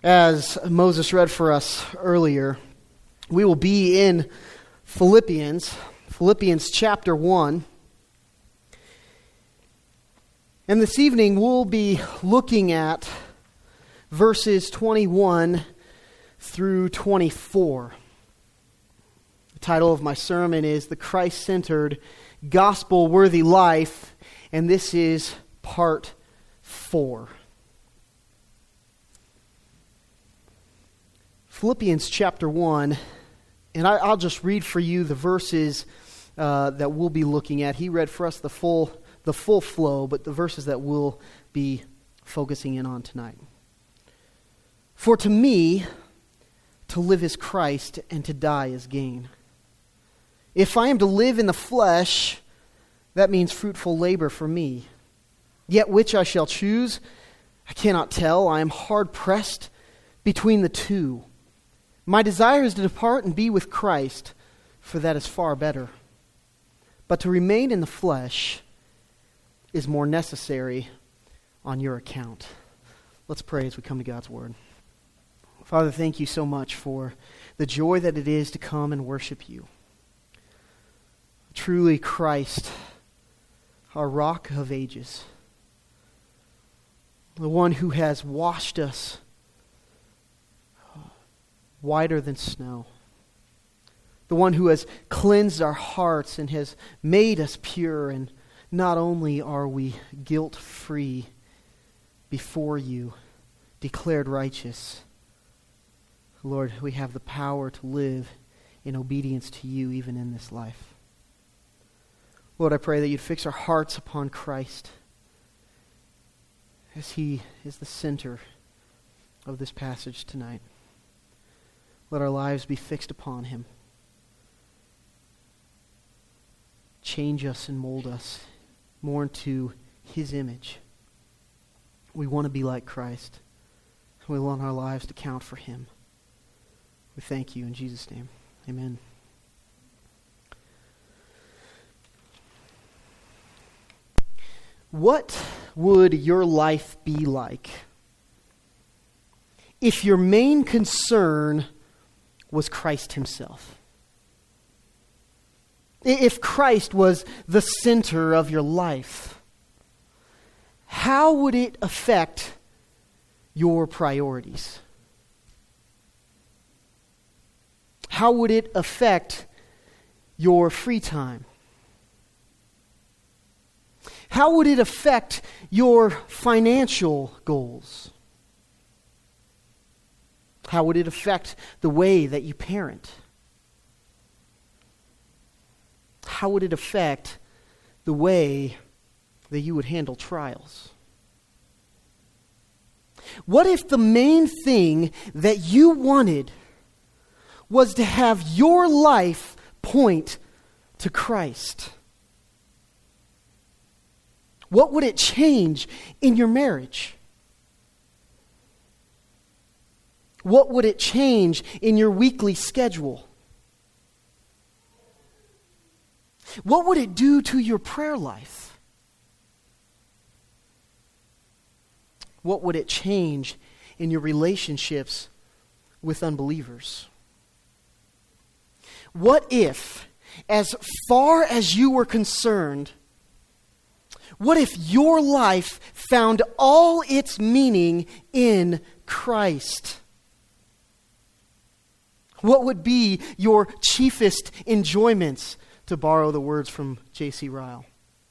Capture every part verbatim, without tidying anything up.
As Moses read for us earlier, we will be in Philippians, Philippians chapter one. And this evening we'll be looking at verses twenty-one through twenty-four. The title of my sermon is The Christ-Centered, Gospel-Worthy Life, and this is part four. Philippians chapter one, and I, I'll just read for you the verses uh, that we'll be looking at. He read for us the full the full flow, but the verses that we'll be focusing in on tonight. For to me, to live is Christ, and to die is gain. If I am to live in the flesh, that means fruitful labor for me. Yet which I shall choose, I cannot tell. I am hard pressed between the two. My desire is to depart and be with Christ, for that is far better. But to remain in the flesh is more necessary on your account. Let's pray as we come to God's Word. Father, thank you so much for the joy that it is to come and worship you. Truly Christ, our rock of ages, the one who has washed us whiter than snow, the one who has cleansed our hearts and has made us pure, and not only are we guilt-free before you, declared righteous, Lord, we have the power to live in obedience to you even in this life. Lord, I pray that you'd fix our hearts upon Christ as he is the center of this passage tonight. Let our lives be fixed upon him. Change us and mold us more into his image. We want to be like Christ. We want our lives to count for him. We thank you in Jesus' name. Amen. What would your life be like if your main concern was Christ himself? If Christ was the center of your life, how would it affect your priorities? How would it affect your free time? How would it affect your financial goals? How would it affect the way that you parent? How would it affect the way that you would handle trials? What if the main thing that you wanted was to have your life point to Christ? What would it change in your marriage? What would it change in your weekly schedule? What would it do to your prayer life? What would it change in your relationships with unbelievers? What if, as far as you were concerned, what if your life found all its meaning in Christ? What would be your chiefest enjoyments, to borrow the words from J C Ryle?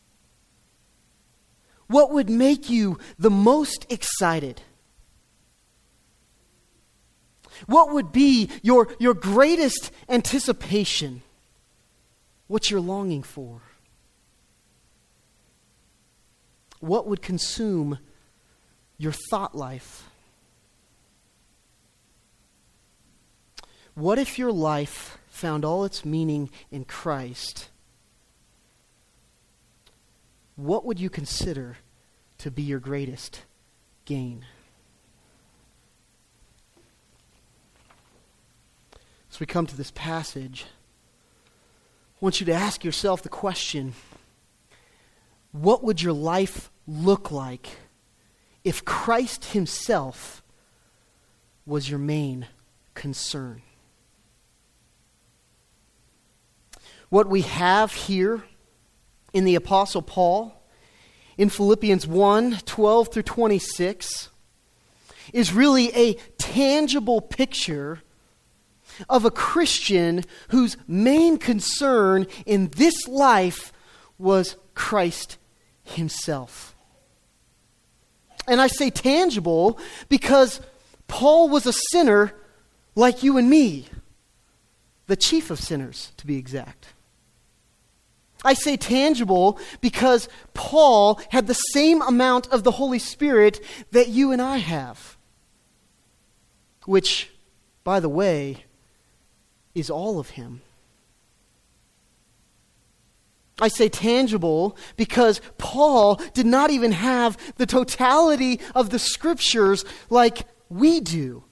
What would make you the most excited? What would be your, your greatest anticipation? What you're longing for? What would consume your thought life? What if your life found all its meaning in Christ? What would you consider to be your greatest gain? As we come to this passage, I want you to ask yourself the question, what would your life look like if Christ himself was your main concern? What we have here in the Apostle Paul in Philippians one, twelve through twenty-six is really a tangible picture of a Christian whose main concern in this life was Christ Himself. And I say tangible because Paul was a sinner like you and me, the chief of sinners to be exact. I say tangible because Paul had the same amount of the Holy Spirit that you and I have, which, by the way, is all of Him. I say tangible because Paul did not even have the totality of the Scriptures like we do,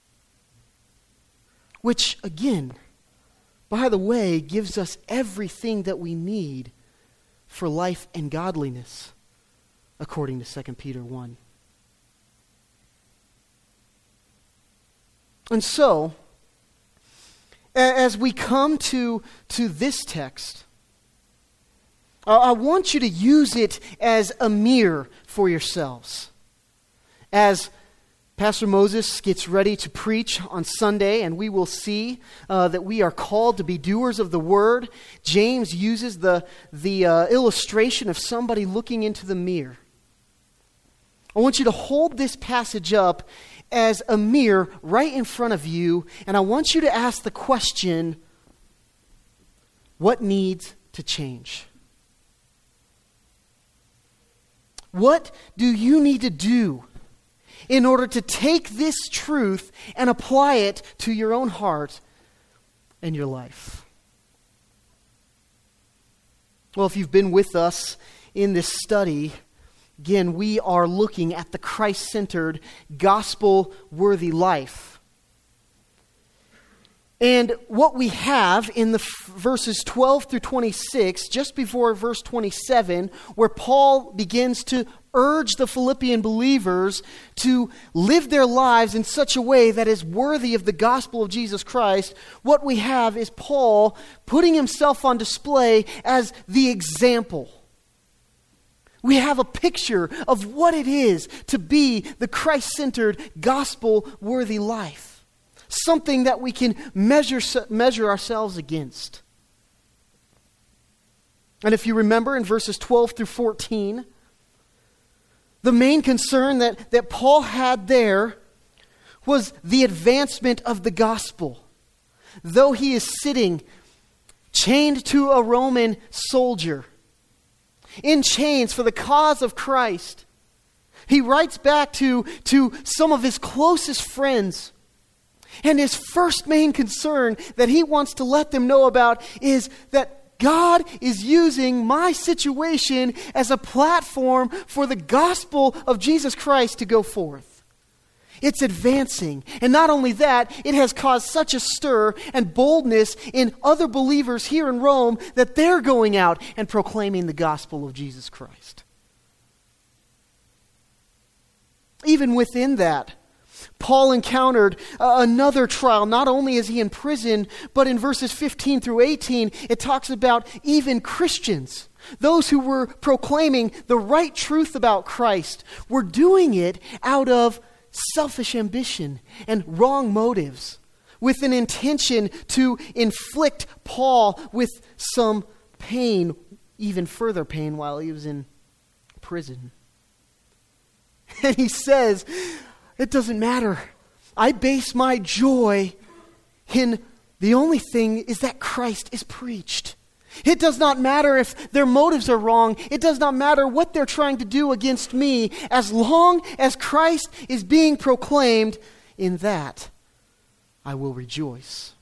which, again, by the way, gives us everything that we need for life and godliness, according to Second Peter one. And so, as we come to, to this text, I want you to use it as a mirror for yourselves. As Pastor Moses gets ready to preach on Sunday, and we will see uh, that we are called to be doers of the Word, James uses the, the uh, illustration of somebody looking into the mirror. I want you to hold this passage up as a mirror right in front of you, and I want you to ask the question, what needs to change? What do you need to do in order to take this truth and apply it to your own heart and your life? Well, if you've been with us in this study, again, we are looking at the Christ-centered, gospel-worthy life. And what we have in the f- verses twelve through twenty-six, just before verse twenty-seven, where Paul begins to urge the Philippian believers to live their lives in such a way that is worthy of the gospel of Jesus Christ, what we have is Paul putting himself on display as the example. We have a picture of what it is to be the Christ-centered, gospel-worthy life. Something that we can measure, measure ourselves against. And if you remember in verses twelve through fourteen, the main concern that, that Paul had there was the advancement of the gospel. Though he is sitting chained to a Roman soldier, in chains for the cause of Christ, he writes back to, to some of his closest friends. And his first main concern that he wants to let them know about is that God is using my situation as a platform for the gospel of Jesus Christ to go forth. It's advancing. And not only that, it has caused such a stir and boldness in other believers here in Rome that they're going out and proclaiming the gospel of Jesus Christ. Even within that, Paul encountered uh, another trial. Not only is he in prison, but in verses fifteen through eighteen, it talks about even Christians, those who were proclaiming the right truth about Christ, were doing it out of selfish ambition and wrong motives, with an intention to inflict Paul with some pain, even further pain, while he was in prison. And he says, it doesn't matter. I base my joy in the only thing is that Christ is preached. It does not matter if their motives are wrong. It does not matter what they're trying to do against me. As long as Christ is being proclaimed, in that I will rejoice.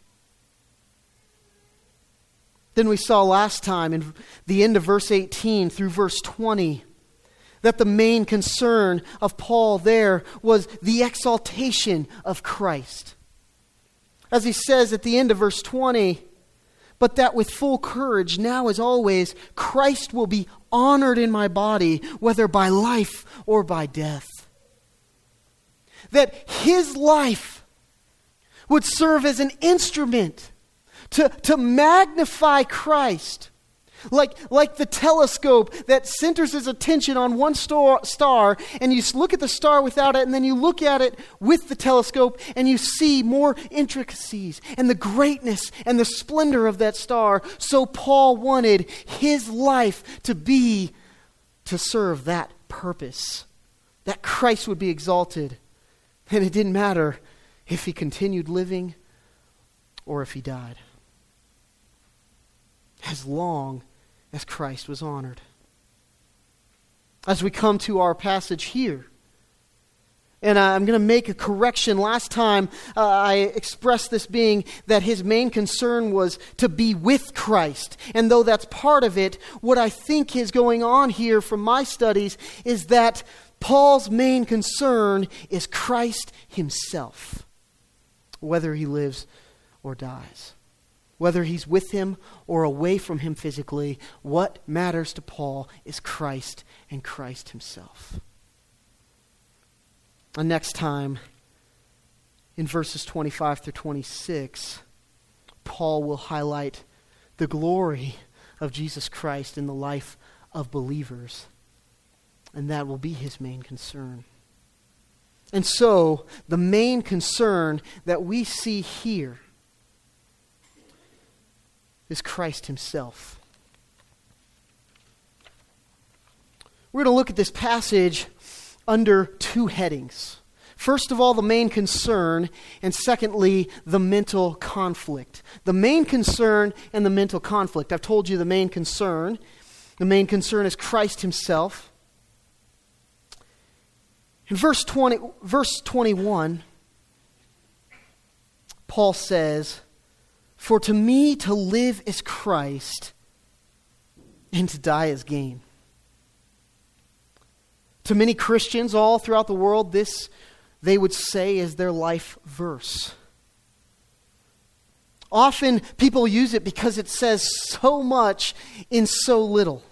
Then we saw last time in the end of verse eighteen through verse twenty that the main concern of Paul there was the exaltation of Christ. As he says at the end of verse twenty, but that with full courage, now as always, Christ will be honored in my body, whether by life or by death. That his life would serve as an instrument to, to magnify Christ. Like, like the telescope that centers its attention on one star, star, and you look at the star without it, and then you look at it with the telescope, and you see more intricacies and the greatness and the splendor of that star. So Paul wanted his life to be, to serve that purpose, that Christ would be exalted. And it didn't matter if he continued living or if he died, as long as Christ was honored. As we come to our passage here, and I'm going to make a correction. Last time uh, I expressed this being that his main concern was to be with Christ. And though that's part of it, what I think is going on here from my studies is that Paul's main concern is Christ himself, whether he lives or dies. Whether he's with him or away from him physically, what matters to Paul is Christ and Christ himself. And next time, in verses twenty-five through twenty-six, Paul will highlight the glory of Jesus Christ in the life of believers. And that will be his main concern. And so, the main concern that we see here is Christ himself. We're going to look at this passage under two headings. First of all, the main concern, and secondly, the mental conflict. The main concern and the mental conflict. I've told you the main concern. The main concern is Christ himself. In verse twenty, verse twenty-one, Paul says, "For to me to live is Christ, and to die is gain." To many Christians all throughout the world, this, they would say, is their life verse. Often people use it because it says so much in so little.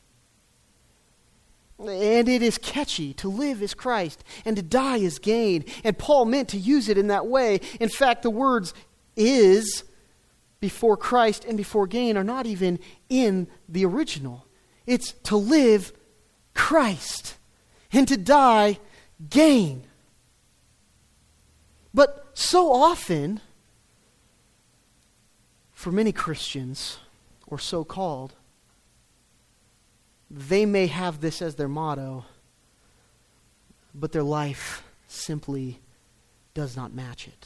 And it is catchy. To live is Christ, and to die is gain. And Paul meant to use it in that way. In fact, the words "is" before Christ and before gain are not even in the original. It's to live Christ, and to die gain. But so often, for many Christians, or so-called, they may have this as their motto, but their life simply does not match it.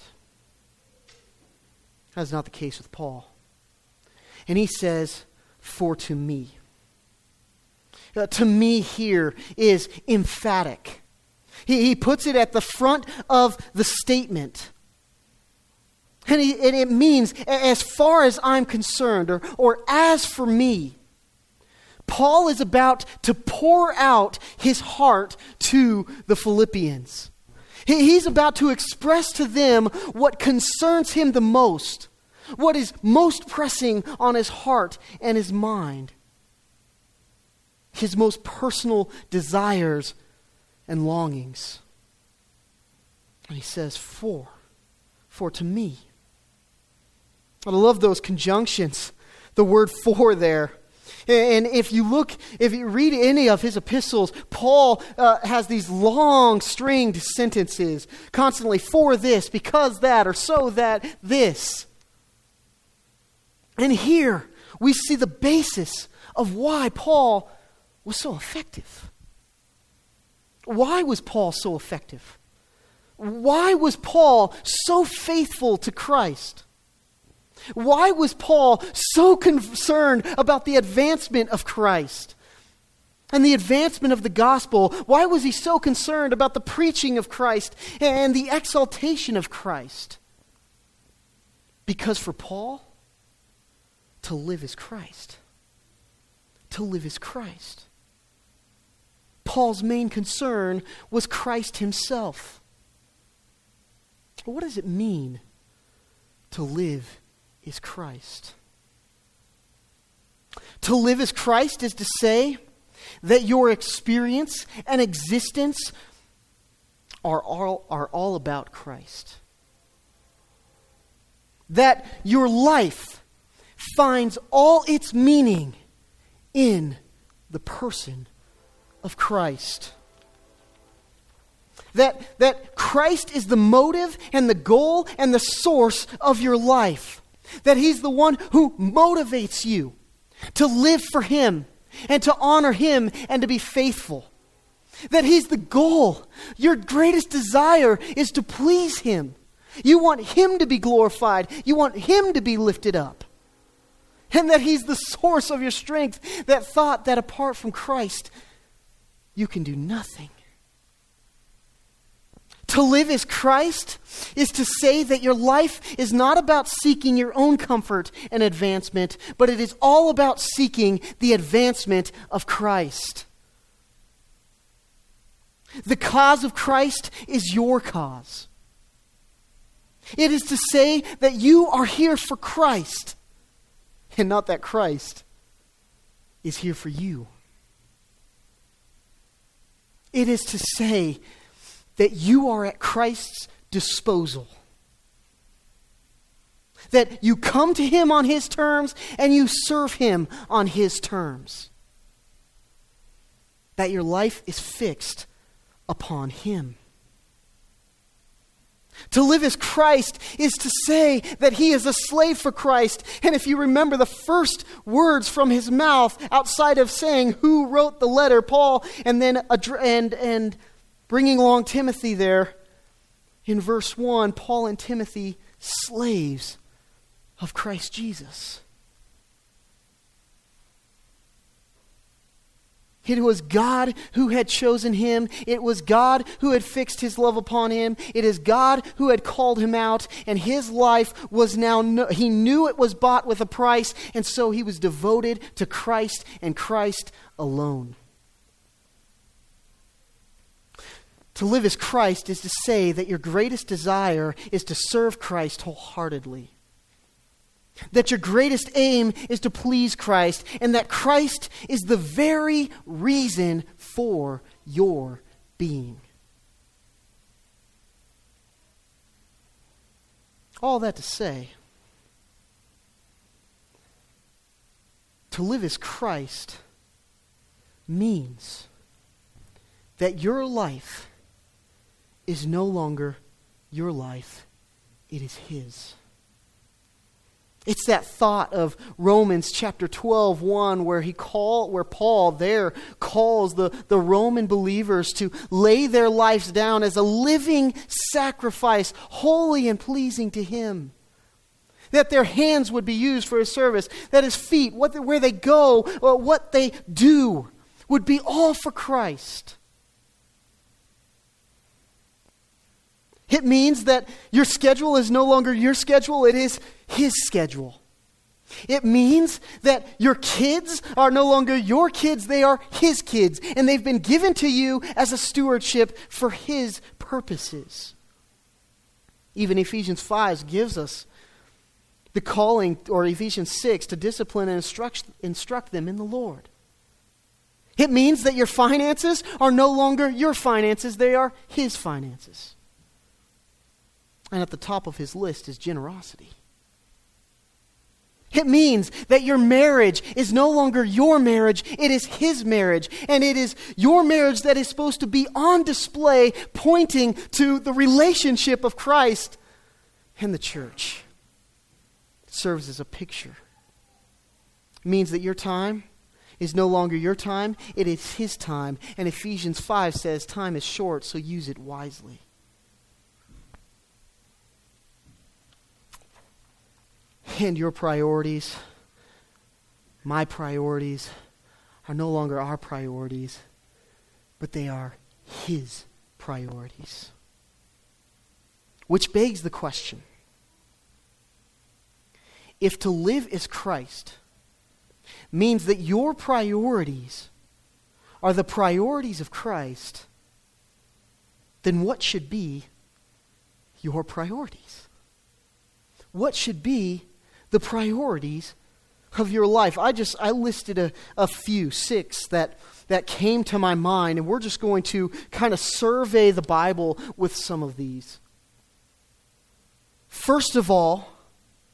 That's not the case with Paul. And he says, "For to me." Uh, to me here is emphatic. He, he puts it at the front of the statement. And, he, and it means, as far as I'm concerned, or, or as for me, Paul is about to pour out his heart to the Philippians. He, he's about to express to them what concerns him the most, what is most pressing on his heart and his mind, his most personal desires and longings. And he says, for, for to me. I love those conjunctions, the word "for" there. And if you look, if you read any of his epistles, Paul uh, has these long stringed sentences, constantly "for this, because that, or so that this." And here we see the basis of why Paul was so effective. Why was Paul so effective? Why was Paul so faithful to Christ? Why was Paul so concerned about the advancement of Christ and the advancement of the gospel? Why was he so concerned about the preaching of Christ and the exaltation of Christ? Because for Paul, to live is Christ. To live is Christ. Paul's main concern was Christ himself. What does it mean to live is Christ? To live as Christ is to say that your experience and existence are all, are all about Christ. that your life finds all its meaning in the person of Christ. That, that Christ is the motive and the goal and the source of your life. That He's the one who motivates you to live for Him and to honor Him and to be faithful. That He's the goal. Your greatest desire is to please Him. You want Him to be glorified. You want Him to be lifted up. And that He's the source of your strength. That thought that apart from Christ, you can do nothing. To live as Christ is to say that your life is not about seeking your own comfort and advancement, but it is all about seeking the advancement of Christ. The cause of Christ is your cause. It is to say that you are here for Christ, and not that Christ is here for you. It is to say that you are at Christ's disposal. That you come to Him on His terms and you serve Him on His terms. That your life is fixed upon Him. To live as Christ is to say that he is a slave for Christ. And if you remember the first words from his mouth, outside of saying who wrote the letter, Paul, and then and and bringing along Timothy there, in verse one, Paul and Timothy, slaves of Christ Jesus. It was God who had chosen him. It was God who had fixed his love upon him. It is God who had called him out, and his life was now, no, he knew it was bought with a price, and so he was devoted to Christ and Christ alone. To live as Christ is to say that your greatest desire is to serve Christ wholeheartedly. That your greatest aim is to please Christ, and that Christ is the very reason for your being. All that to say, to live as Christ means that your life is no longer your life, it is His. It's that thought of Romans chapter twelve, one, where he call, where Paul there calls the, the Roman believers to lay their lives down as a living sacrifice, holy and pleasing to Him. That their hands would be used for His service, that His feet, what the, where they go, or what they do, would be all for Christ. It means that your schedule is no longer your schedule, it is His schedule. It means that your kids are no longer your kids, they are His kids. And they've been given to you as a stewardship for His purposes. Even Ephesians five gives us the calling, or Ephesians six, to discipline and instruct, instruct them in the Lord. It means that your finances are no longer your finances, they are His finances. And at the top of His list is generosity. It means that your marriage is no longer your marriage, it is His marriage. And it is your marriage that is supposed to be on display, pointing to the relationship of Christ and the church. It serves as a picture. It means that your time is no longer your time, it is His time. And Ephesians five says time is short, so use it wisely. And your priorities, my priorities, are no longer our priorities, but they are His priorities. Which begs the question, if to live as Christ means that your priorities are the priorities of Christ, then what should be your priorities? What should be the priorities of your life? I just, I listed a, a few, six that, that came to my mind, and we're just going to kind of survey the Bible with some of these. First of all,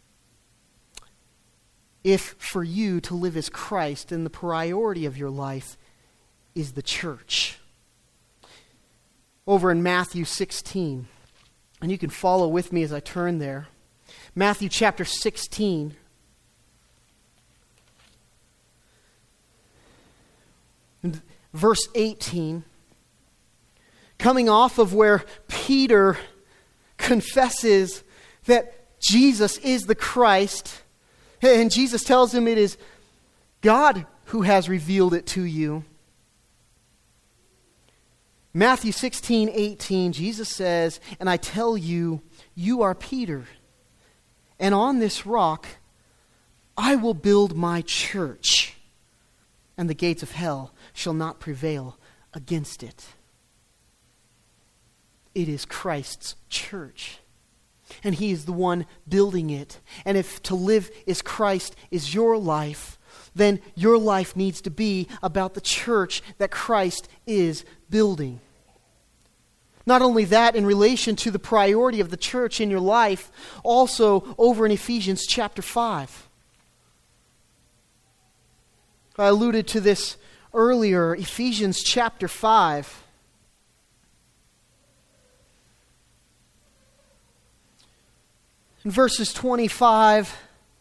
if for you to live as Christ, then the priority of your life is the church. Over in Matthew sixteen, and you can follow with me as I turn there. Matthew chapter sixteen. And verse eighteen. Coming off of where Peter confesses that Jesus is the Christ, and Jesus tells him it is God who has revealed it to you. Matthew sixteen, eighteen, Jesus says, "And I tell you, you are Peter, and on this rock I will build my church, and the gates of hell shall not prevail against it." It is Christ's church, and He is the one building it. And if to live as Christ is your life, then your life needs to be about the church that Christ is building. Not only that, in relation to the priority of the church in your life, also over in Ephesians chapter five. I alluded to this earlier, Ephesians chapter five. In verses twenty-five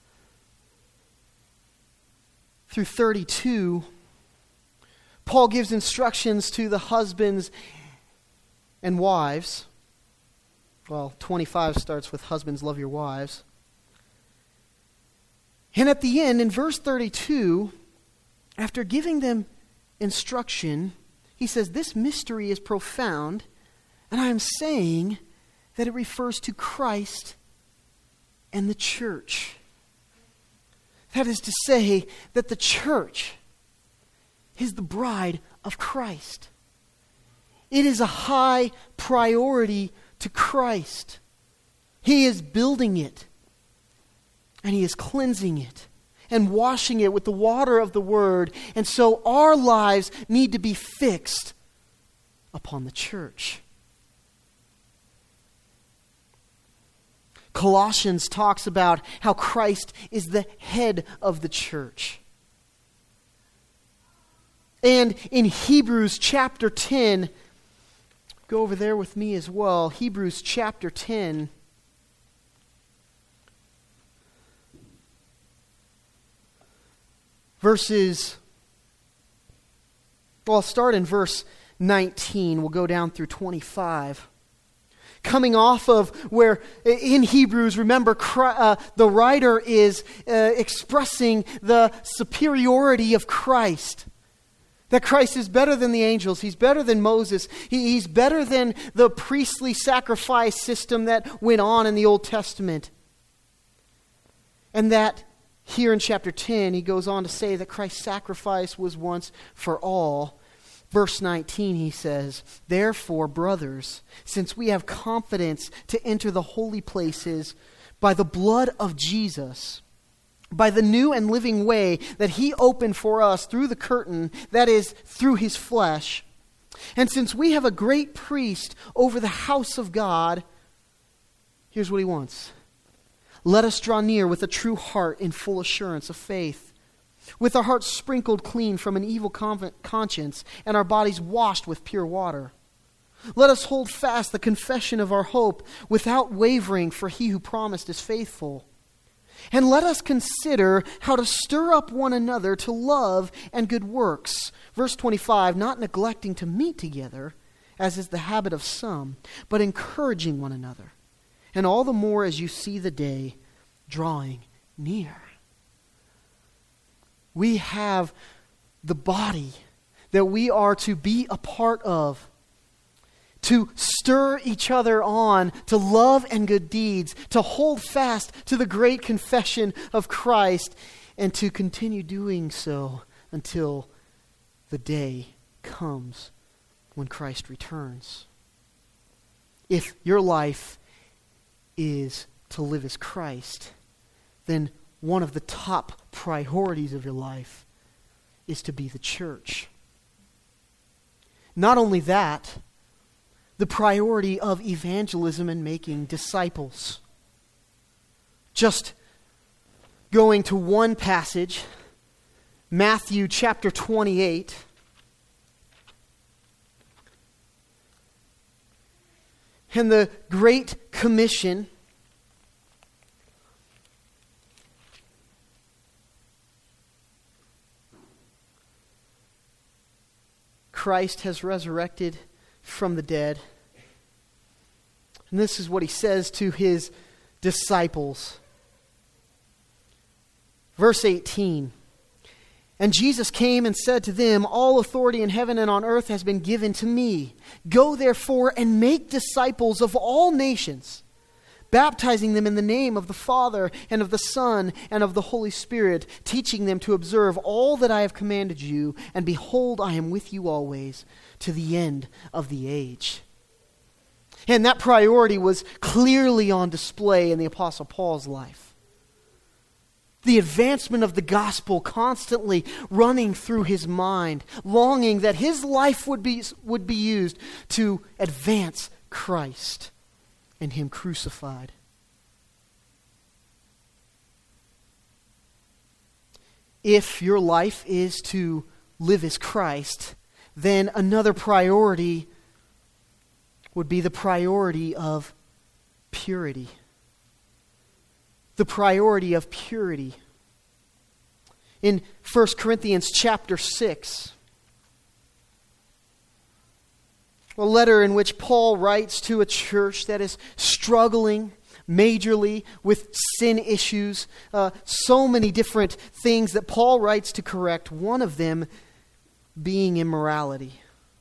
through thirty-two, Paul gives instructions to the husbands and wives. Well, twenty-five starts with husbands, love your wives. And at the end, in verse thirty-two, after giving them instruction, he says, "This mystery is profound, and I am saying that it refers to Christ and the church." That is to say that the church is the bride of Christ. It is a high priority to Christ. He is building it, and He is cleansing it and washing it with the water of the Word. And so our lives need to be fixed upon the church. Colossians talks about how Christ is the head of the church. And in Hebrews chapter ten, go over there with me as well, Hebrews chapter ten. Verses, well, I'll start in verse nineteen. We'll go down through twenty-five. Coming off of where in Hebrews, remember, uh, the writer is uh, expressing the superiority of Christ. That Christ is better than the angels. He's better than Moses. He, he's better than the priestly sacrifice system that went on in the Old Testament. And that here in chapter ten, he goes on to say that Christ's sacrifice was once for all. Verse nineteen, he says, "Therefore, brothers, since we have confidence to enter the holy places by the blood of Jesus, by the new and living way that He opened for us through the curtain, that is, through His flesh. And since we have a great priest over the house of God," here's what he wants. "Let us draw near with a true heart in full assurance of faith, with our hearts sprinkled clean from an evil conscience and our bodies washed with pure water. Let us hold fast the confession of our hope without wavering, for He who promised is faithful. And let us consider how to stir up one another to love and good works." Verse twenty-five, "Not neglecting to meet together, as is the habit of some, but encouraging one another. And all the more as you see the day drawing near." We have the body that we are to be a part of, to stir each other on to love and good deeds, to hold fast to the great confession of Christ, and to continue doing so until the day comes when Christ returns. If your life is to live as Christ, then one of the top priorities of your life is to be the church. Not only that, the priority of evangelism and making disciples. Just going to one passage, Matthew chapter twenty-eight. And the Great Commission. Christ has resurrected from the dead. And this is what he says to his disciples. Verse eighteen. And Jesus came and said to them, all authority in heaven and on earth has been given to me. Go therefore and make disciples of all nations, baptizing them in the name of the Father and of the Son and of the Holy Spirit, teaching them to observe all that I have commanded you. And behold, I am with you always to the end of the age. And that priority was clearly on display in the Apostle Paul's life. The advancement of the gospel constantly running through his mind, longing that his life would be, would be used to advance Christ and him crucified. If your life is to live as Christ, then another priority would be the priority of purity. The priority of purity. In First Corinthians chapter six, a letter in which Paul writes to a church that is struggling majorly with sin issues, uh, so many different things that Paul writes to correct, one of them being immorality.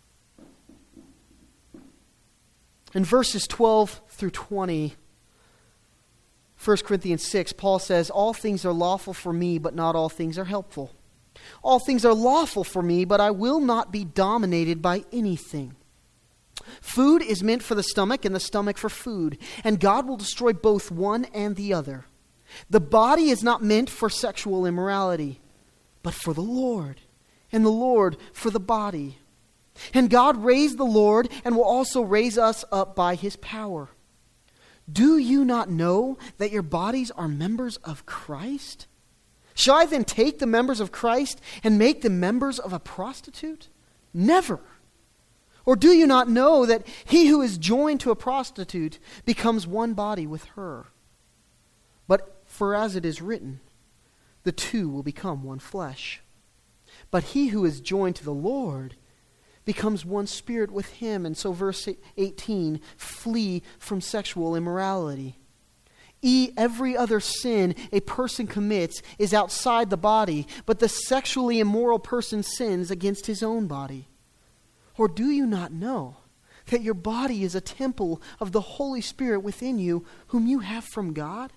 In verses twelve through twenty, First Corinthians six, Paul says, all things are lawful for me, but not all things are helpful. All things are lawful for me, but I will not be dominated by anything. Food is meant for the stomach, and the stomach for food, and God will destroy both one and the other. The body is not meant for sexual immorality, but for the Lord, and the Lord for the body. And God raised the Lord, and will also raise us up by his power. Do you not know that your bodies are members of Christ? Shall I then take the members of Christ and make them members of a prostitute? Never. Or do you not know that he who is joined to a prostitute becomes one body with her? But for as it is written, the two will become one flesh. But he who is joined to the Lord becomes one spirit with him. And so verse eighteen, flee from sexual immorality. E, every other sin a person commits is outside the body, but the sexually immoral person sins against his own body. Or do you not know that your body is a temple of the Holy Spirit within you, whom you have from God?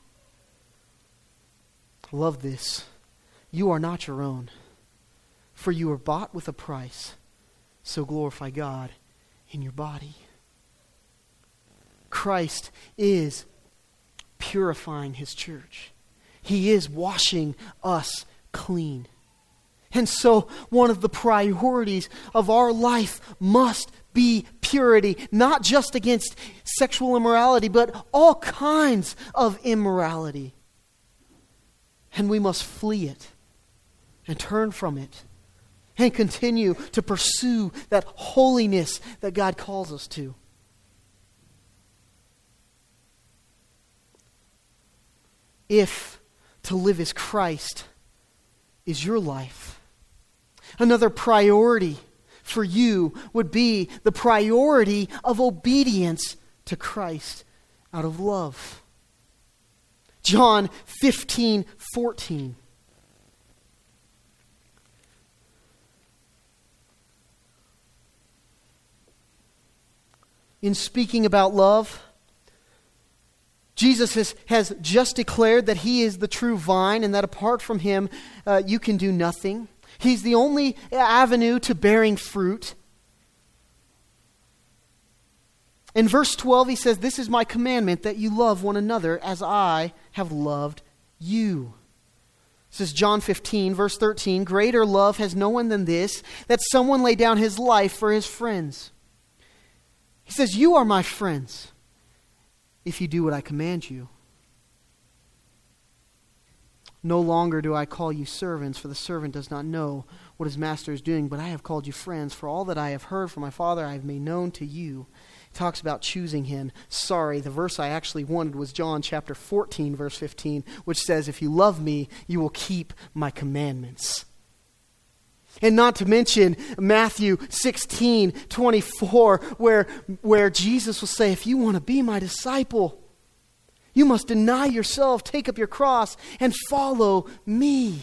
Love this. You are not your own, for you are bought with a price. So glorify God in your body. Christ is purifying his church. He is washing us clean. And so one of the priorities of our life must be purity, not just against sexual immorality, but all kinds of immorality. And we must flee it and turn from it and continue to pursue that holiness that God calls us to. If to live as Christ is your life, another priority for you would be the priority of obedience to Christ out of love. John fifteen fourteen. In speaking about love, Jesus has, has just declared that he is the true vine and that apart from him, uh, you can do nothing. He's the only avenue to bearing fruit. In verse twelve, he says, this is my commandment, that you love one another as I have loved you. This is John fifteen, verse thirteen. Greater love has no one than this, that someone lay down his life for his friends. He says, you are my friends if you do what I command you. No longer do I call you servants, for the servant does not know what his master is doing, but I have called you friends, for all that I have heard from my Father I have made known to you. He talks about choosing him. Sorry, the verse I actually wanted was John chapter fourteen, verse fifteen, which says, if you love me, you will keep my commandments. And not to mention Matthew sixteen, twenty-four, where, where Jesus will say, if you want to be my disciple, you must deny yourself, take up your cross, and follow me.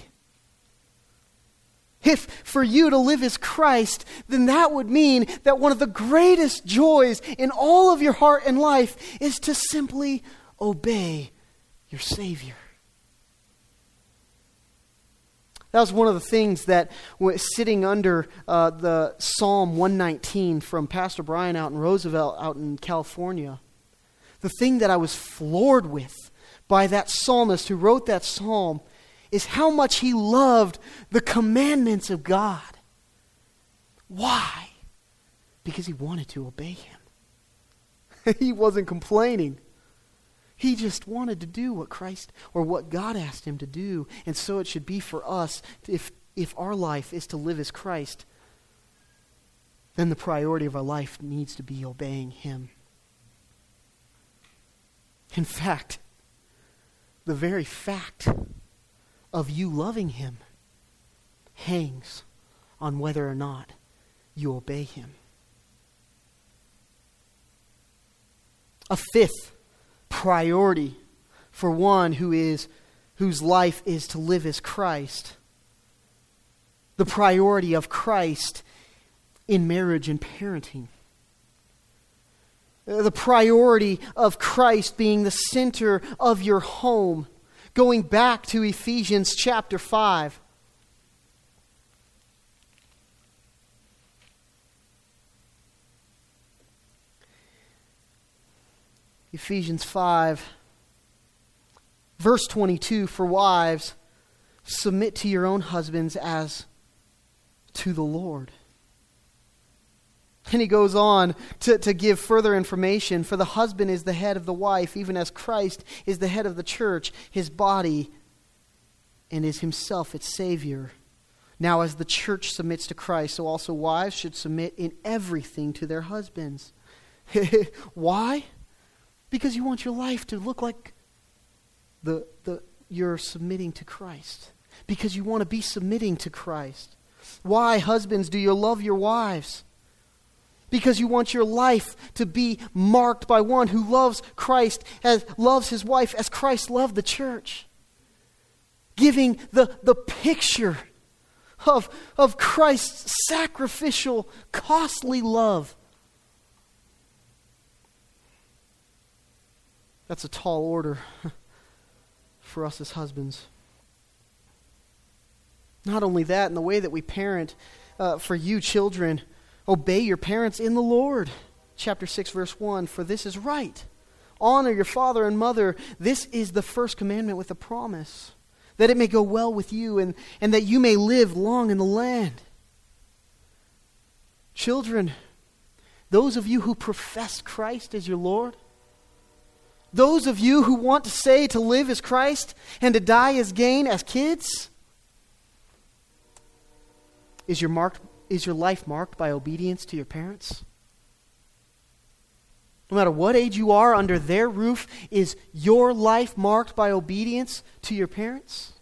If for you to live as Christ, then that would mean that one of the greatest joys in all of your heart and life is to simply obey your Savior. That was one of the things that was sitting under uh, the Psalm one nineteen from Pastor Brian out in Roosevelt, out in California. The thing that I was floored with by that psalmist who wrote that psalm is how much he loved the commandments of God. Why? Because he wanted to obey him. He wasn't complaining. He just wanted to do what Christ or what God asked him to do. And so it should be for us. If, if our life is to live as Christ, then the priority of our life needs to be obeying him. In fact, the very fact of you loving him hangs on whether or not you obey him. A fifth priority for one who is whose life is to live as Christ. The priority of Christ in marriage and parenting. The priority of Christ being the center of your home. Going back to Ephesians chapter five. Ephesians five, verse twenty-two, for wives, submit to your own husbands as to the Lord. And he goes on to, to give further information. For the husband is the head of the wife, even as Christ is the head of the church, his body, and is himself its Savior. Now as the church submits to Christ, so also wives should submit in everything to their husbands. Why? Because you want your life to look like the, the you're submitting to Christ. Because you want to be submitting to Christ. Why, husbands, do you love your wives? Because you want your life to be marked by one who loves Christ, as loves his wife as Christ loved the church. Giving the, the picture of, of Christ's sacrificial, costly love. That's a tall order for us as husbands. Not only that, in the way that we parent, uh, for you children, obey your parents in the Lord. Chapter six, verse one, for this is right. Honor your father and mother. This is the first commandment with a promise, that it may go well with you and, and that you may live long in the land. Children, those of you who profess Christ as your Lord, those of you who want to say to live as Christ and to die as gain as kids, is your marked Is your life marked by obedience to your parents? No matter what age you are under their roof, is your life marked by obedience to your parents?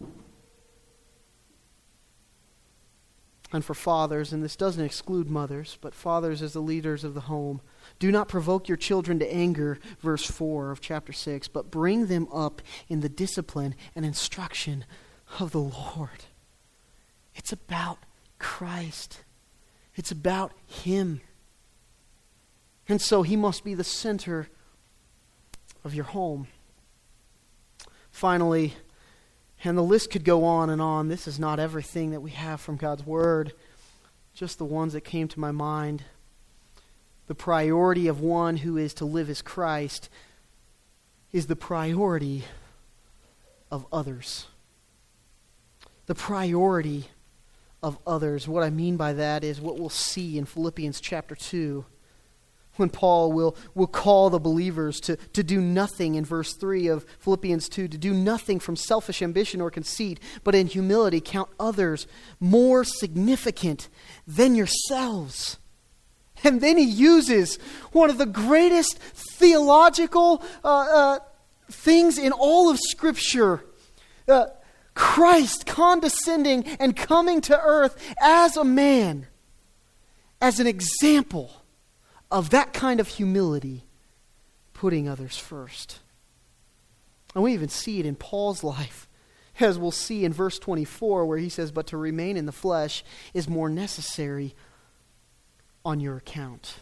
And for fathers, and this doesn't exclude mothers, but fathers as the leaders of the home, do not provoke your children to anger, verse four of chapter six, but bring them up in the discipline and instruction of the Lord. It's about Christ. It's about him. And so he must be the center of your home. Finally, and the list could go on and on. This is not everything that we have from God's Word, just the ones that came to my mind. The priority of one who is to live as Christ is the priority of others. The priority of others. What I mean by that is what we'll see in Philippians chapter two, when Paul will, will call the believers to, to do nothing in verse three of Philippians two, to do nothing from selfish ambition or conceit, but in humility count others more significant than yourselves. And then he uses one of the greatest theological uh, uh, things in all of Scripture. Uh, Christ condescending and coming to earth as a man, as an example of that kind of humility, putting others first. And we even see it in Paul's life, as we'll see in verse twenty-four, where he says, "But to remain in the flesh is more necessary on your account."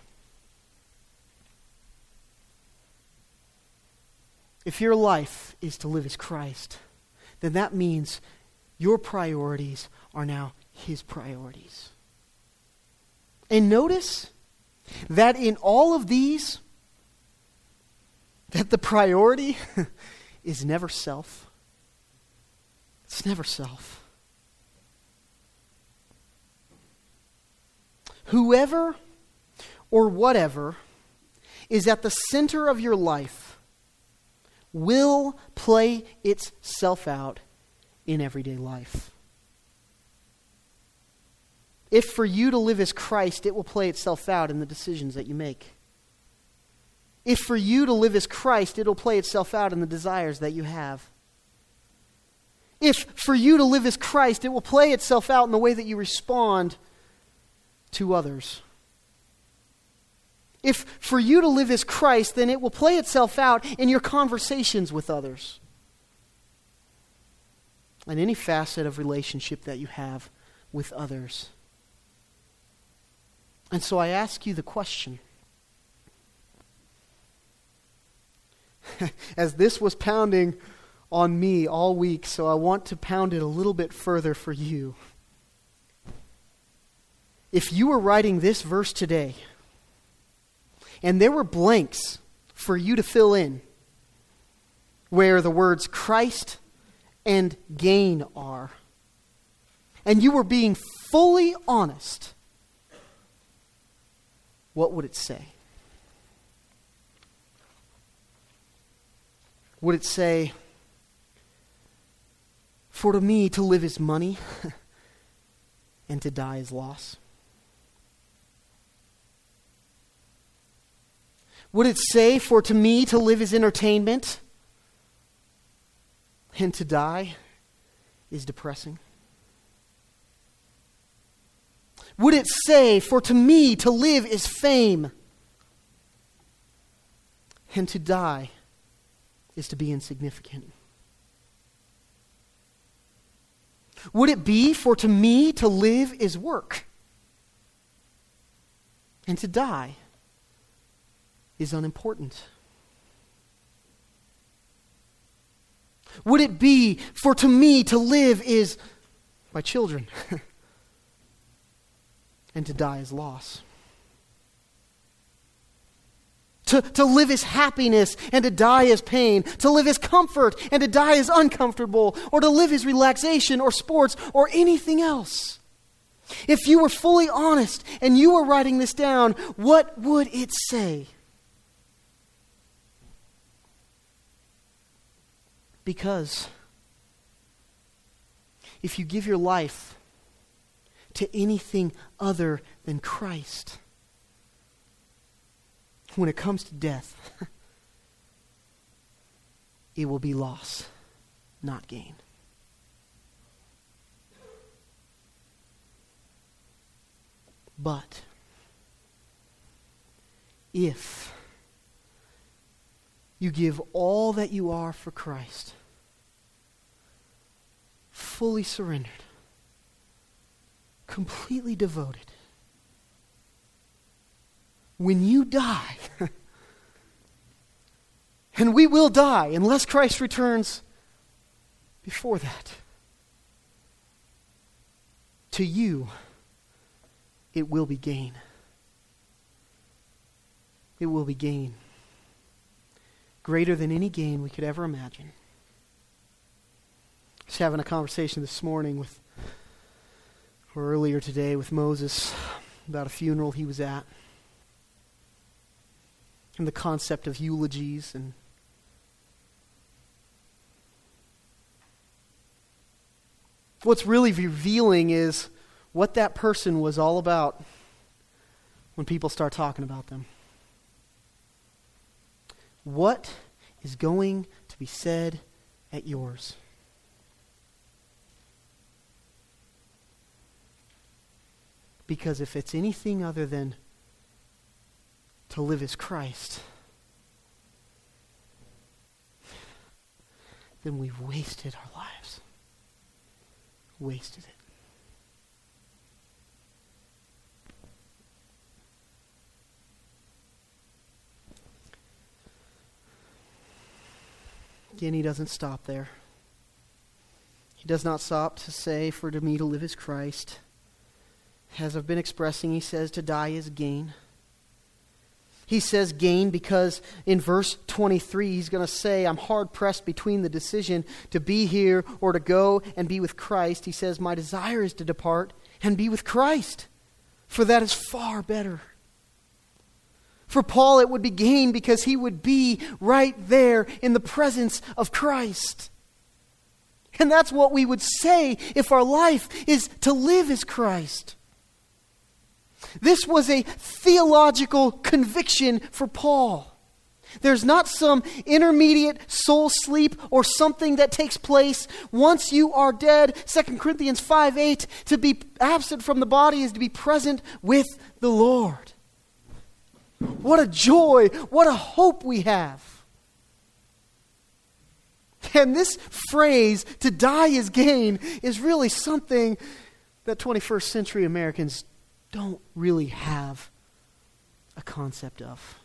If your life is to live as Christ, then that means your priorities are now His priorities. And notice that in all of these, that the priority is never self. It's never self. Whoever or whatever is at the center of your life will play itself out in everyday life. If for you to live as Christ, it will play itself out in the decisions that you make. If for you to live as Christ, it will play itself out in the desires that you have. If for you to live as Christ, it will play itself out in the way that you respond to others. If for you to live as Christ, then it will play itself out in your conversations with others. And any facet of relationship that you have with others. And so I ask you the question. As this was pounding on me all week, so I want to pound it a little bit further for you. If you were writing this verse today, and there were blanks for you to fill in, where the words Christ and gain are, and you were being fully honest, what would it say? Would it say, for to me to live is money and to die is loss? Would it say, for to me to live is entertainment and to die is depressing? Would it say, for to me to live is fame and to die is to be insignificant? Would it be, for to me to live is work and to die is unimportant? Would it be, for to me to live is my children and to die is loss? To, to live is happiness and to die is pain. To live is comfort and to die is uncomfortable. Or to live is relaxation or sports or anything else. If you were fully honest and you were writing this down, what would it say? Because if you give your life to anything other than Christ, when it comes to death, it will be loss, not gain. But if you give all that you are for Christ, fully surrendered, completely devoted, when you die, and we will die unless Christ returns before that, to you, it will be gain. It will be gain. Greater than any gain we could ever imagine. I was having a conversation this morning with, or earlier today with Moses about a funeral he was at. and the concept of eulogies. And what's really revealing is what that person was all about when people start talking about them. What is going to be said at yours? Because if it's anything other than to live as Christ, then we've wasted our lives. Wasted it. Again, he doesn't stop there. He does not stop to say, for to me to live is Christ. As I've been expressing, he says to die is gain. He says gain because in verse twenty-three, he's going to say, I'm hard pressed between the decision to be here or to go and be with Christ. He says, my desire is to depart and be with Christ, for that is far better. For Paul, it would be gain because he would be right there in the presence of Christ. And that's what we would say if our life is to live as Christ. This was a theological conviction for Paul. There's not some intermediate soul sleep or something that takes place once you are dead. Second Corinthians five eight, to be absent from the body is to be present with the Lord. What a joy, what a hope we have. And this phrase, to die is gain, is really something that twenty-first century Americans don't really have a concept of.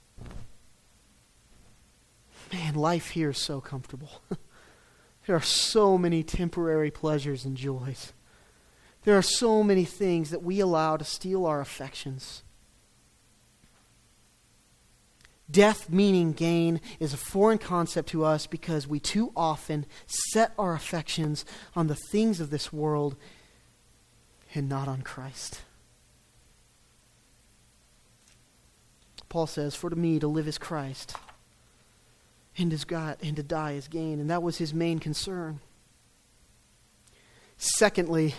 Man, life here is so comfortable. There are so many temporary pleasures and joys. There are so many things that we allow to steal our affections. Death meaning gain is a foreign concept to us because we too often set our affections on the things of this world and not on Christ. Paul says, for to me to live is Christ, and is God, and to die is gain. And that was his main concern. Secondly,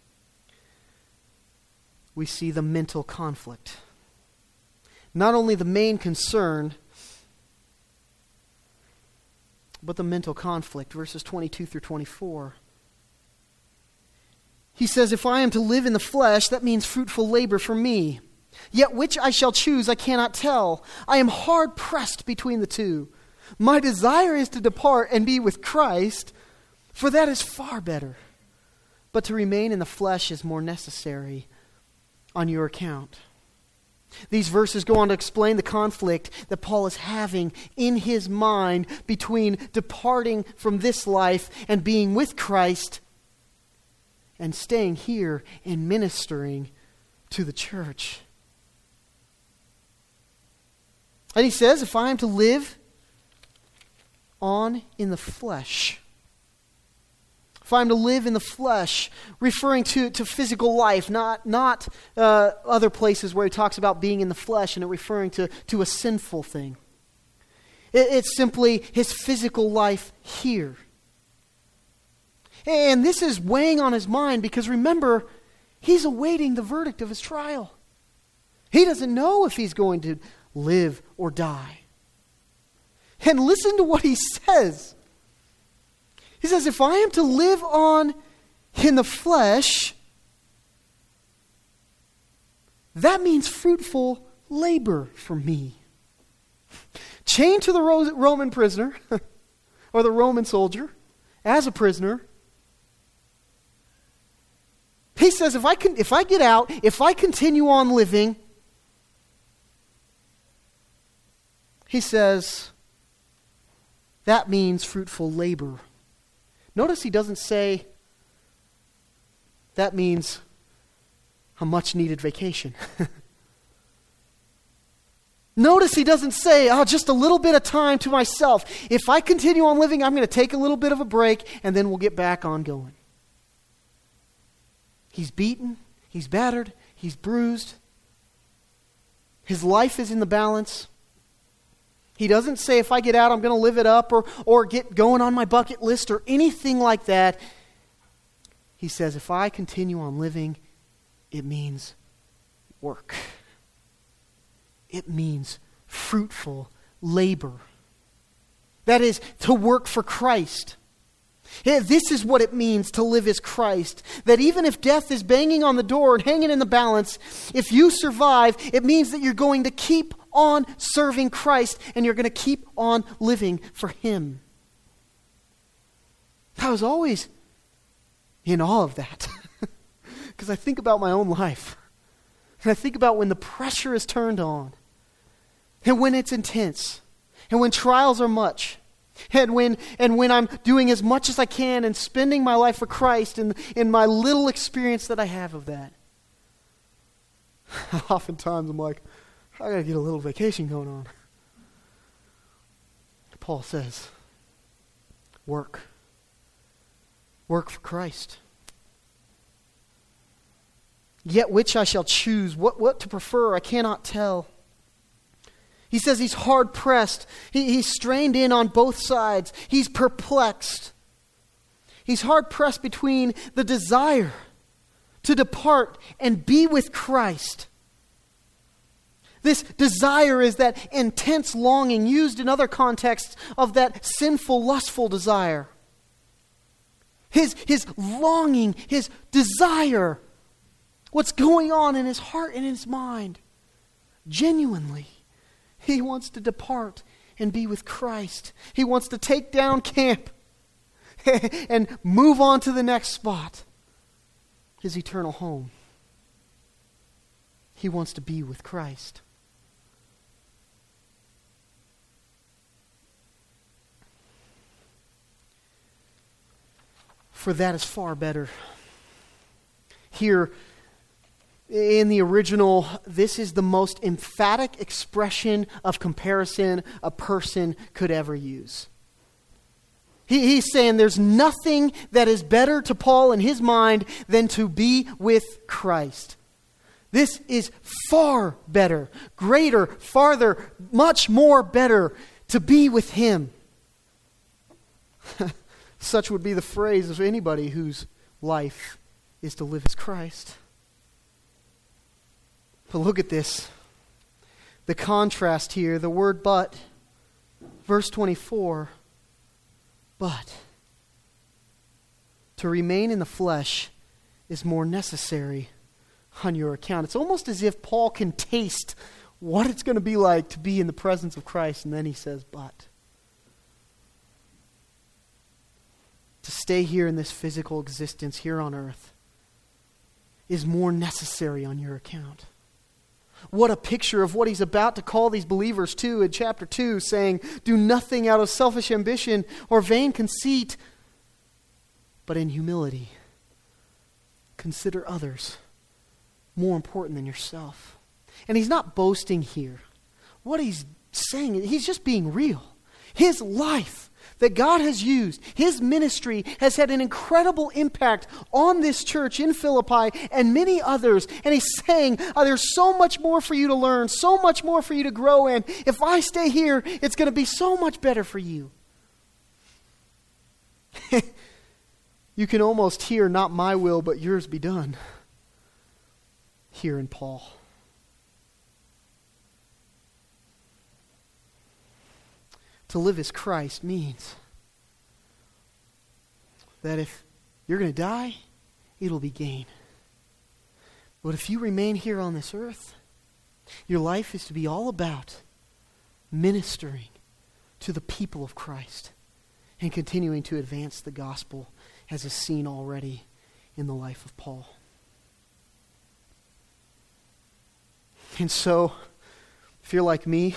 we see the mental conflict. Not only the main concern, but the mental conflict. Verses twenty-two through twenty-four. He says, if I am to live in the flesh, that means fruitful labor for me. Yet which I shall choose, I cannot tell. I am hard pressed between the two. My desire is to depart and be with Christ, for that is far better. But to remain in the flesh is more necessary on your account. These verses go on to explain the conflict that Paul is having in his mind between departing from this life and being with Christ and staying here and ministering to the church. And he says, if I am to live on in the flesh, if I'm to live in the flesh, referring to, to physical life, not, not uh, other places where he talks about being in the flesh and it referring to, to a sinful thing. It, it's simply his physical life here. And this is weighing on his mind because remember, he's awaiting the verdict of his trial. He doesn't know if he's going to live or die. And listen to what he says. He says, if I am to live on in the flesh, that means fruitful labor for me. Chained to the Roman prisoner, or the Roman soldier, as a prisoner, he says, if I can, if I get out, if I continue on living, he says, that means fruitful labor. Notice he doesn't say that means a much needed vacation. Notice he doesn't say, oh, just a little bit of time to myself. If I continue on living, I'm going to take a little bit of a break and then we'll get back on going. He's beaten, he's battered, he's bruised. His life is in the balance. He doesn't say if I get out I'm going to live it up or, or get going on my bucket list or anything like that. He says if I continue on living, it means work. It means fruitful labor. That is, to work for Christ. Yeah, this is what it means to live as Christ. That even if death is banging on the door and hanging in the balance, if you survive, it means that you're going to keep on serving Christ and you're going to keep on living for Him. I was always in awe of that. Because I think about my own life. And I think about when the pressure is turned on. And when it's intense. And when trials are much. And when and when I'm doing as much as I can and spending my life for Christ and in my little experience that I have of that. Oftentimes I'm like, I gotta get a little vacation going on. Paul says, work. Work for Christ. Yet which I shall choose, what, what to prefer, I cannot tell. He says he's hard-pressed. He, he's strained in on both sides. He's perplexed. He's hard-pressed between the desire to depart and be with Christ. This desire is that intense longing used in other contexts of that sinful, lustful desire. His, his longing, his desire, what's going on in his heart and in his mind, genuinely. He wants to depart and be with Christ. He wants to take down camp and move on to the next spot, his eternal home. He wants to be with Christ. For that is far better. Here, in the original, this is the most emphatic expression of comparison a person could ever use. He, he's saying there's nothing that is better to Paul in his mind than to be with Christ. This is far better, greater, farther, much more better to be with Him. Such would be the phrase of anybody whose life is to live as Christ. But look at this. The contrast here, the word but. Verse twenty-four. But to remain in the flesh is more necessary on your account. It's almost as if Paul can taste what it's going to be like to be in the presence of Christ. And then he says, but. To stay here in this physical existence here on earth is more necessary on your account. What a picture of what he's about to call these believers to in chapter two, saying, do nothing out of selfish ambition or vain conceit, but in humility. Consider others more important than yourself. And he's not boasting here. What he's saying, he's just being real. His life that God has used, His ministry has had an incredible impact on this church in Philippi and many others. And He's saying, oh, there's so much more for you to learn, so much more for you to grow in. If I stay here, it's going to be so much better for you. You can almost hear, not my will, but yours be done, here in Paul. To live as Christ means that if you're going to die, it'll be gain. But if you remain here on this earth, your life is to be all about ministering to the people of Christ and continuing to advance the gospel, as is seen already in the life of Paul. And so, if you're like me,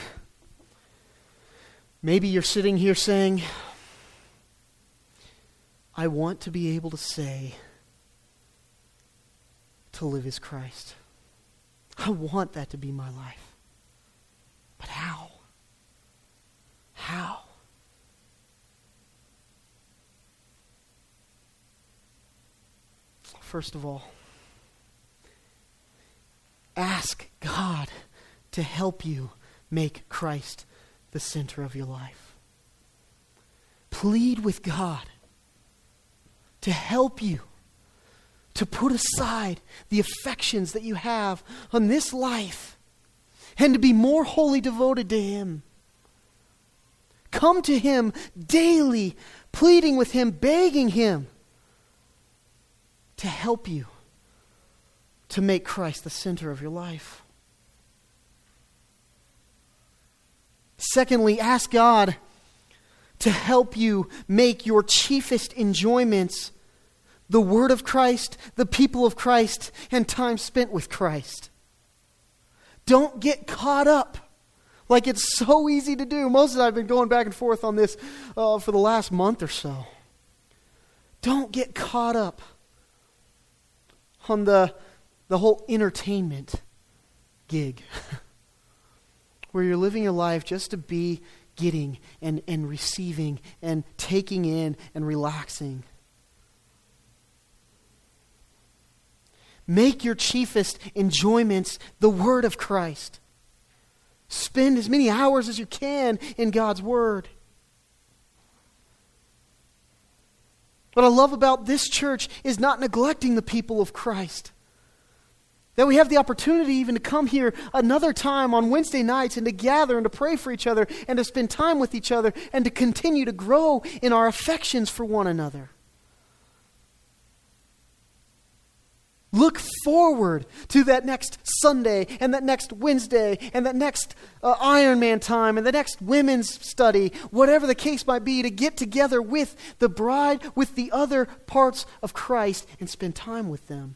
maybe you're sitting here saying, I want to be able to say, to live as Christ. I want that to be my life. But how? How? First of all, ask God to help you make Christ the the center of your life. Plead with God to help you to put aside the affections that you have on this life and to be more wholly devoted to Him. Come to Him daily, pleading with Him, begging Him to help you to make Christ the center of your life. Secondly, ask God to help you make your chiefest enjoyments the Word of Christ, the people of Christ, and time spent with Christ. Don't get caught up like it's so easy to do. Moses and I have been going back and forth on this uh, for the last month or so. Don't get caught up on the, the whole entertainment gig where you're living your life just to be getting and, and receiving and taking in and relaxing. Make your chiefest enjoyments the Word of Christ. Spend as many hours as you can in God's Word. What I love about this church is not neglecting the people of Christ. That we have the opportunity even to come here another time on Wednesday nights and to gather and to pray for each other and to spend time with each other and to continue to grow in our affections for one another. Look forward to that next Sunday and that next Wednesday and that next uh, Ironman time and the next women's study, whatever the case might be, to get together with the bride, with the other parts of Christ and spend time with them.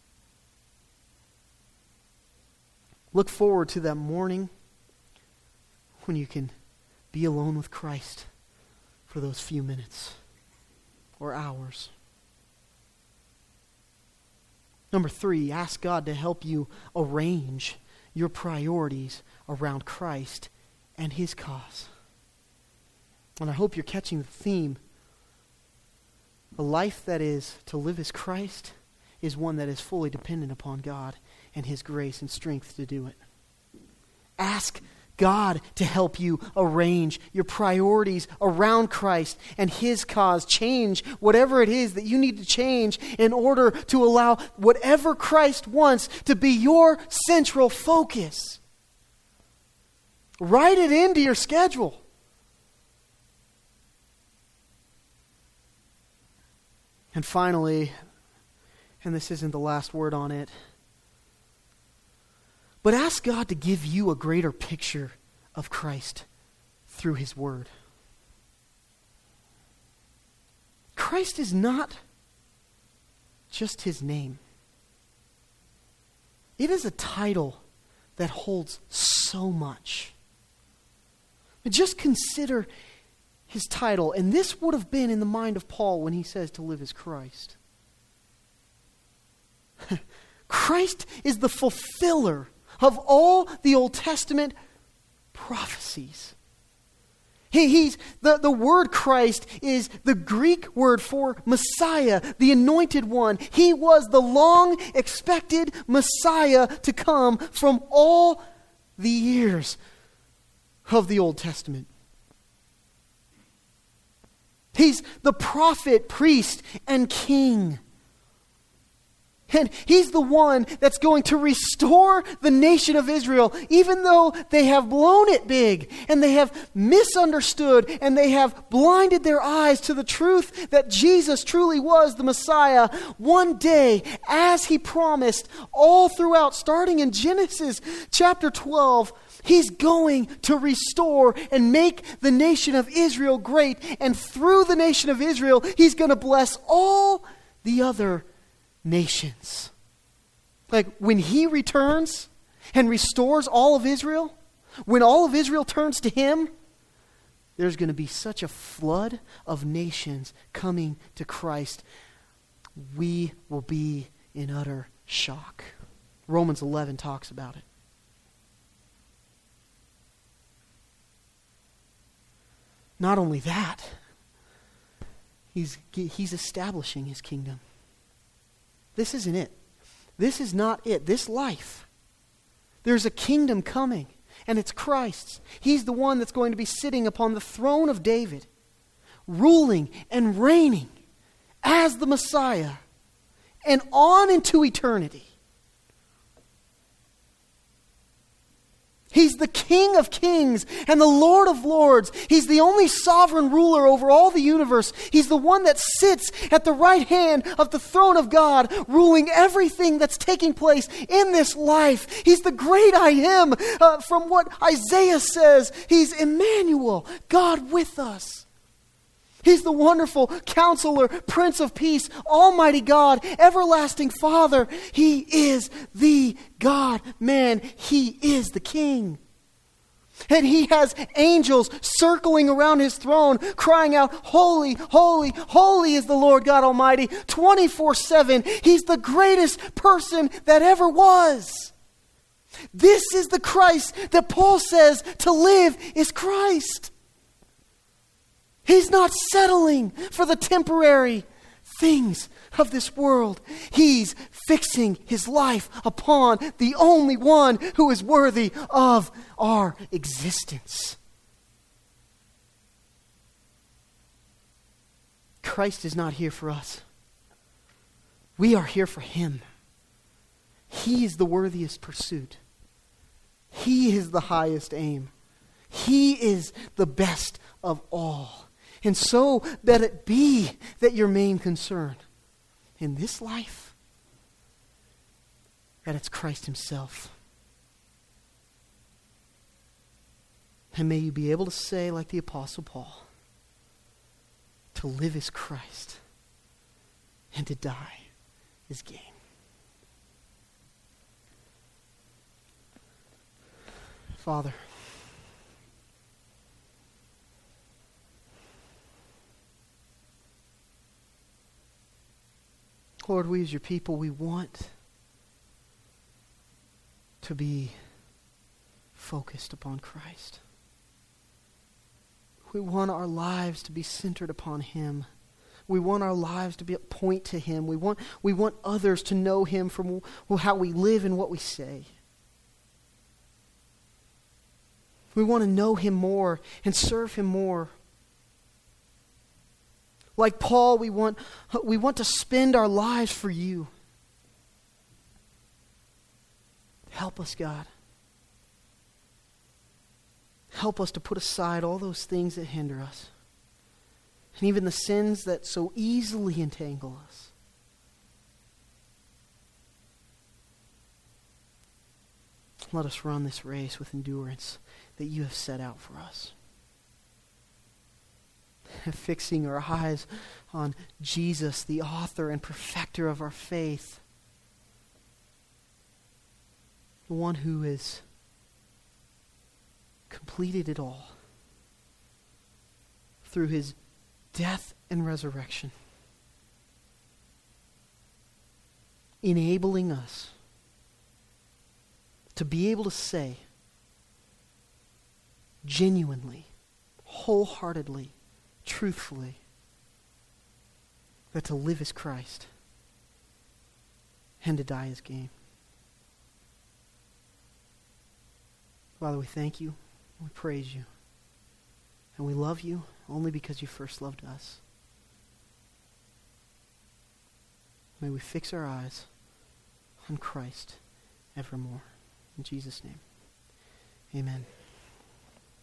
Look forward to that morning when you can be alone with Christ for those few minutes or hours. Number three, ask God to help you arrange your priorities around Christ and His cause. And I hope you're catching the theme. A life that is to live as Christ is one that is fully dependent upon God and His grace and strength to do it. Ask God to help you arrange your priorities around Christ and His cause. Change whatever it is that you need to change in order to allow whatever Christ wants to be your central focus. Write it into your schedule. And finally, and this isn't the last word on it, but ask God to give you a greater picture of Christ through His Word. Christ is not just His name. It is a title that holds so much. Just consider His title, and this would have been in the mind of Paul when he says to live as Christ. Christ is the fulfiller of all the Old Testament prophecies. He, he's the, the word Christ is the Greek word for Messiah, the anointed one. He was the long expected Messiah to come from all the years of the Old Testament. He's the prophet, priest, and king. And He's the one that's going to restore the nation of Israel, even though they have blown it big and they have misunderstood and they have blinded their eyes to the truth that Jesus truly was the Messiah. One day, as He promised all throughout, starting in Genesis chapter twelve, He's going to restore and make the nation of Israel great. And through the nation of Israel, He's going to bless all the other nations. Like when He returns and restores all of Israel, when all of Israel turns to Him, there's going to be such a flood of nations coming to Christ. We will be in utter shock. Romans eleven talks about it. Not only that, He's, he's establishing His kingdom. This isn't it. This is not it. This life. There's a kingdom coming. and it's Christ's. He's the one that's going to be sitting upon the throne of David, ruling and reigning as the Messiah, and on into eternity. He's the King of kings and the Lord of lords. He's the only sovereign ruler over all the universe. He's the one that sits at the right hand of the throne of God, ruling everything that's taking place in this life. He's the great I am, uh, from what Isaiah says. He's Emmanuel, God with us. He's the wonderful Counselor, Prince of Peace, Almighty God, Everlasting Father. He is the God-man. He is the King. And He has angels circling around His throne, crying out, "Holy, holy, holy is the Lord God Almighty," twenty-four seven. He's the greatest person that ever was. This is the Christ that Paul says to live is Christ. He's not settling for the temporary things of this world. He's fixing his life upon the only one who is worthy of our existence. Christ is not here for us. We are here for Him. He is the worthiest pursuit. He is the highest aim. He is the best of all. And so that it be that your main concern in this life, that it's Christ Himself. And may you be able to say, like the Apostle Paul, to live is Christ, and to die is gain. Father, Lord, we as your people, we want to be focused upon Christ. We want our lives to be centered upon Him. We want our lives to be point to Him. We want, we want others to know Him from how we live and what we say. We want to know Him more and serve Him more. Like Paul, we want, we want to spend our lives for You. Help us, God. Help us to put aside all those things that hinder us, and even the sins that so easily entangle us. Let us run this race with endurance that You have set out for us. Fixing our eyes on Jesus, the author and perfecter of our faith. The one who has completed it all through His death and resurrection, enabling us to be able to say genuinely, wholeheartedly, truthfully, that to live is Christ and to die is gain. Father, we thank You, we praise You, and we love You only because You first loved us. May we fix our eyes on Christ evermore. In Jesus' name, amen.